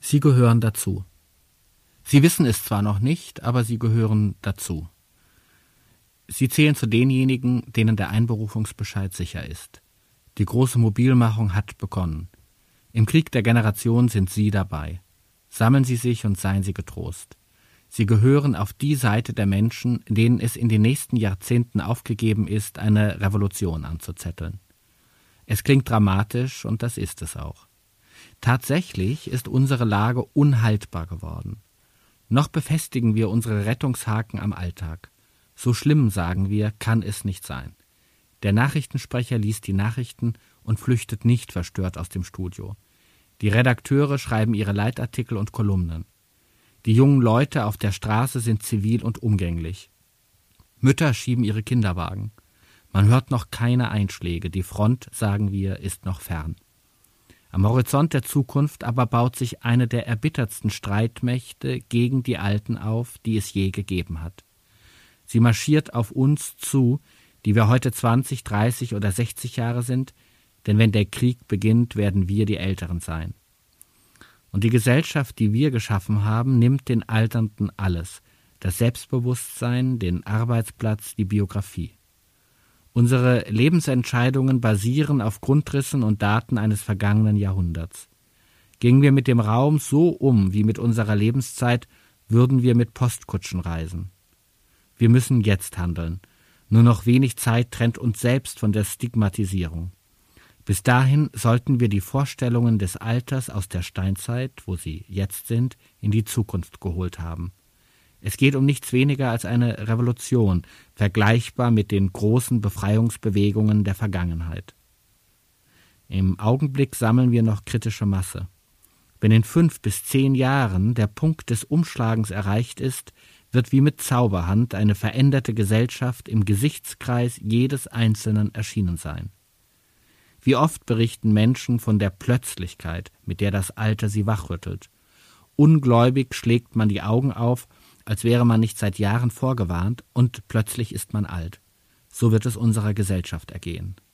Sie gehören dazu. Sie wissen es zwar noch nicht, aber sie gehören dazu. Sie zählen zu denjenigen, denen der Einberufungsbescheid sicher ist. Die große Mobilmachung hat begonnen. Im Krieg der Generation sind Sie dabei. Sammeln Sie sich und seien Sie getrost. Sie gehören auf die Seite der Menschen, denen es in den nächsten Jahrzehnten aufgegeben ist, eine Revolution anzuzetteln. Es klingt dramatisch und das ist es auch. Tatsächlich ist unsere Lage unhaltbar geworden. Noch befestigen wir unsere Rettungshaken am Alltag. So schlimm, sagen wir, kann es nicht sein. Der Nachrichtensprecher liest die Nachrichten und flüchtet nicht verstört aus dem Studio. Die Redakteure schreiben ihre Leitartikel und Kolumnen. Die jungen Leute auf der Straße sind zivil und umgänglich. Mütter schieben ihre Kinderwagen. Man hört noch keine Einschläge. Die Front, sagen wir, ist noch fern. Am Horizont der Zukunft aber baut sich eine der erbittertsten Streitmächte gegen die Alten auf, die es je gegeben hat. Sie marschiert auf uns zu, die wir heute 20, 30 oder 60 Jahre sind, denn wenn der Krieg beginnt, werden wir die Älteren sein. Und die Gesellschaft, die wir geschaffen haben, nimmt den Alternden alles, das Selbstbewusstsein, den Arbeitsplatz, die Biografie. Unsere Lebensentscheidungen basieren auf Grundrissen und Daten eines vergangenen Jahrhunderts. Gingen wir mit dem Raum so um wie mit unserer Lebenszeit, würden wir mit Postkutschen reisen. Wir müssen jetzt handeln. Nur noch wenig Zeit trennt uns selbst von der Stigmatisierung. Bis dahin sollten wir die Vorstellungen des Alters aus der Steinzeit, wo sie jetzt sind, in die Zukunft geholt haben. Es geht um nichts weniger als eine Revolution, vergleichbar mit den großen Befreiungsbewegungen der Vergangenheit. Im Augenblick sammeln wir noch kritische Masse. Wenn in 5 bis 10 Jahren der Punkt des Umschlagens erreicht ist, wird wie mit Zauberhand eine veränderte Gesellschaft im Gesichtskreis jedes Einzelnen erschienen sein. Wie oft berichten Menschen von der Plötzlichkeit, mit der das Alter sie wachrüttelt. Ungläubig schlägt man die Augen auf, als wäre man nicht seit Jahren vorgewarnt, und plötzlich ist man alt. So wird es unserer Gesellschaft ergehen.